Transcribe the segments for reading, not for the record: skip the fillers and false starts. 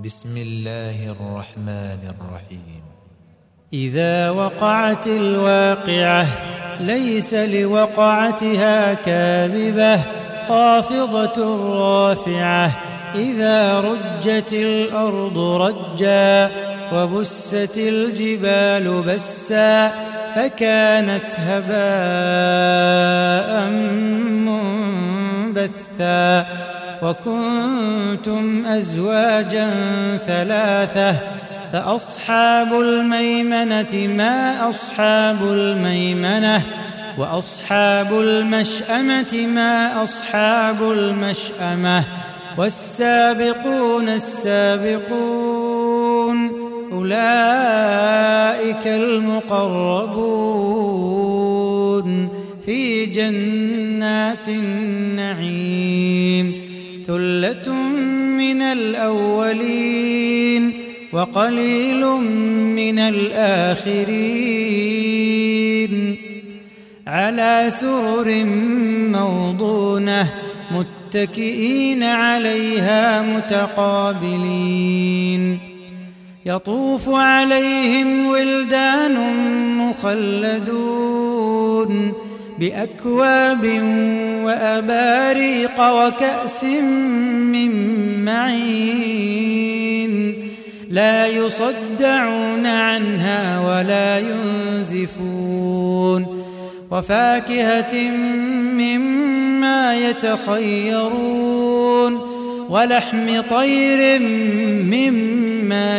بسم الله الرحمن الرحيم. إذا وقعت الواقعة ليس لوقعتها كاذبة خافضة رافعة إذا رجت الأرض رجا وبست الجبال بسا فكانت هباء منبثا وكنتم أزواجا ثلاثة فأصحاب الميمنة ما أصحاب الميمنة وأصحاب المشأمة ما أصحاب المشأمة والسابقون السابقون أولئك المقربون في جنات النعيم ثلة من الأولين وقليل من الآخرين على سرر موضونة متكئين عليها متقابلين يطوف عليهم ولدان مخلدون بأكواب وأباريق وكأس من معين لا يصدعون عنها ولا ينزفون وفاكهة مما يتخيرون ولحم طير مما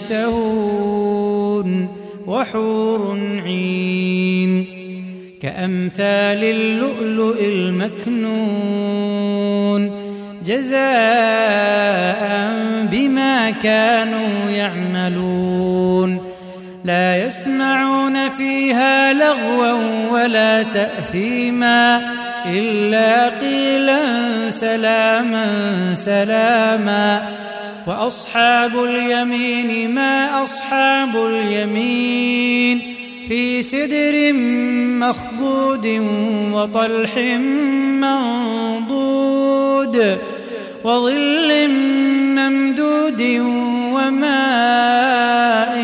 يشتهون وحور عين كأمثال اللؤلؤ المكنون جزاء بما كانوا يعملون لا يسمعون فيها لغوا ولا تأثيما إلا قيلا سلاما سلاما وأصحاب اليمين ما أصحاب اليمين في سدر مخضود وطلح منضود وظل ممدود وماء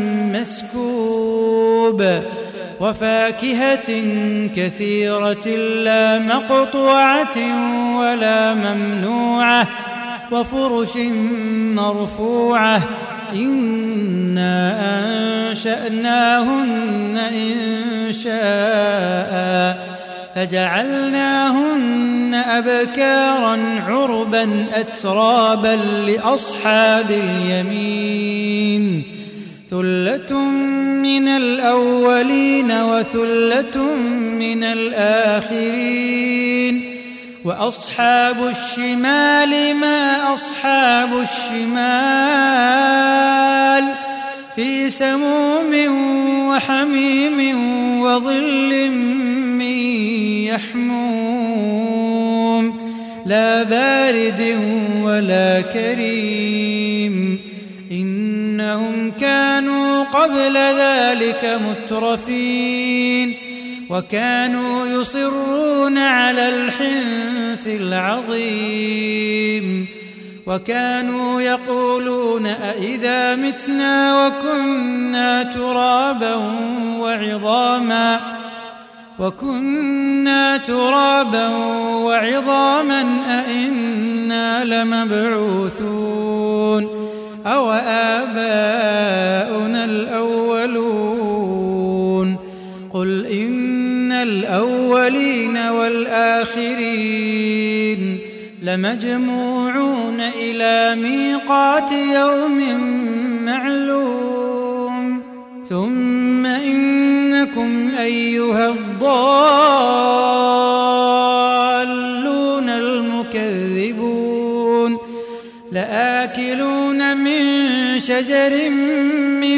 مسكوب وفاكهة كثيرة لا مقطوعة ولا ممنوعة وفرش مرفوعة إنا أنشأناهن إنشاء فجعلناهن أبكارا عربا أترابا لأصحاب اليمين ثلة من الأولين وثلة من الآخرين وأصحاب الشمال ما أصحاب الشمال في سموم وحميم وظل من يحموم لا بارد ولا كريم إنهم كانوا قبل ذلك مترفين وكانوا يصرون على الحنث العظيم وكانوا يقولون أئذا متنا وكنا ترابا وعظاما أئنا لمبعوثون أو آباؤنا الأولون قل إن الأولين والآخرين لمجموعون إلى ميقات يوم معلوم ثم إنكم أيها الضالون المكذبون لآكلون من شجر من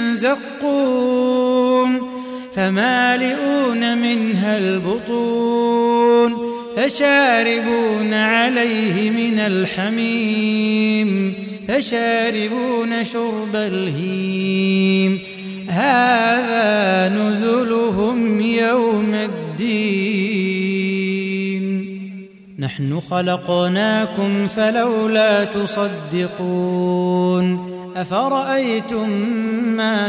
زقوم فمالئون منها البطون فشاربون عليه من الحميم فشاربون شرب الهيم هذا نزلهم يوم الدين نحن خلقناكم فلولا تصدقون أفرأيتم ما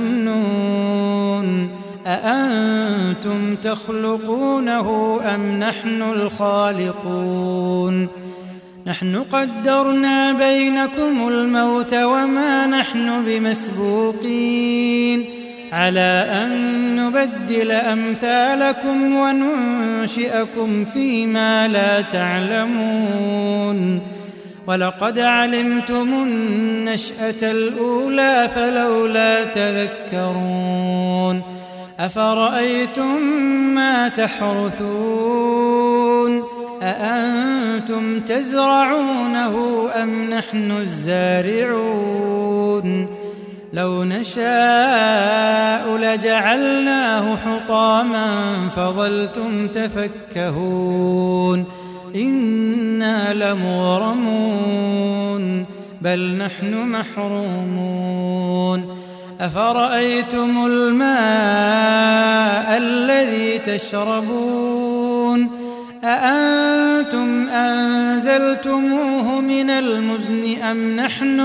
تمنون أأنتم تخلقونه أم نحن الخالقون نحن قدرنا بينكم الموت وما نحن بمسبوقين على أن نبدل أمثالكم وننشئكم فيما لا تعلمون ولقد علمتم النشأة الأولى فلولا تذكرون أفرأيتم ما تحرثون أأنتم تزرعونه أم نحن الزارعون لو نشاء لجعلناه حطاما فظلتم تفكهون إنا لمغرمون بل نحن محرومون أفرأيتم الماء الذي تشربون أأنتم أنزلتموه من المزن أم نحن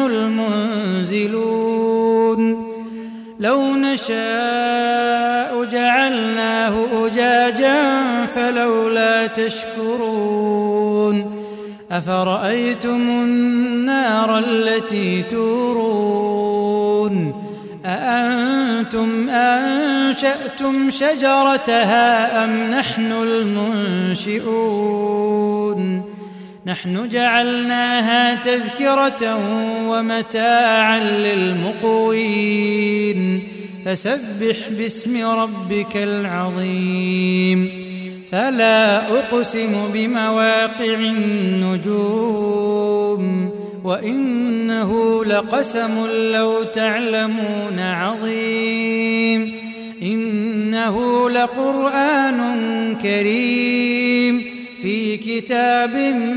المنزلون لو نشاء جعلناه أجاجا فلولا تشكرون أفرأيتم النار التي تورون أأنتم أنشأتم شجرتها أم نحن المنشئون نحن جعلناها تذكرة ومتاعا للمقوين فسبح باسم ربك العظيم فلا أقسم بمواقع النجوم وإنه لقسم لو تعلمون عظيم إنه لقرآن كريم في كتاب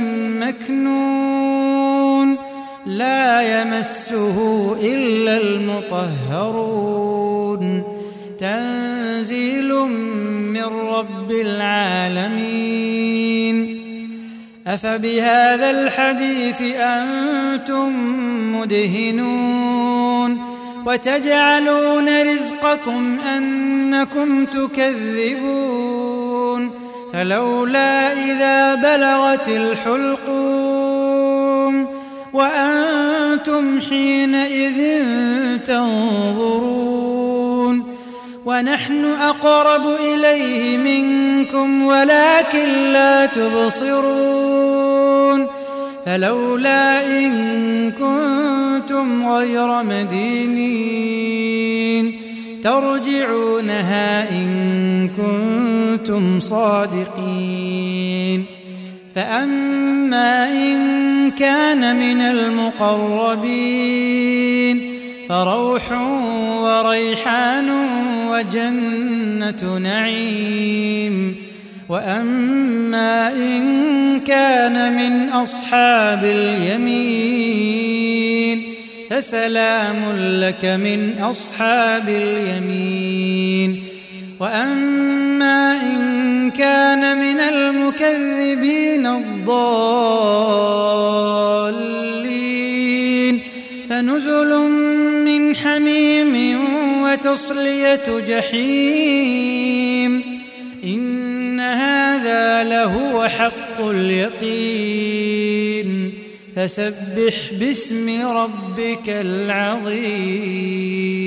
مكنون لا يمسه إلا المطهرون تنزيل من رب العالمين أفبهذا الحديث أنتم مدهنون وتجعلون رزقكم أنكم تكذبون فلولا إذا بلغت الحلقوم وأنتم حينئذ تنظرون ونحن أقرب إليه منكم ولكن لا تبصرون فلولا إن كنتم غير مدينين ترجعونها إن كنتم صادقين فأما إن كان من المقربين فروح وريحان وجنة نعيم وأما إن كان من أصحاب اليمين فسلام لك من أصحاب اليمين وأما إن كان من المكذبين الضالين فنزل من حميم وتصلية جحيم إن هذا لهو حق اليقين فسبح باسم ربك العظيم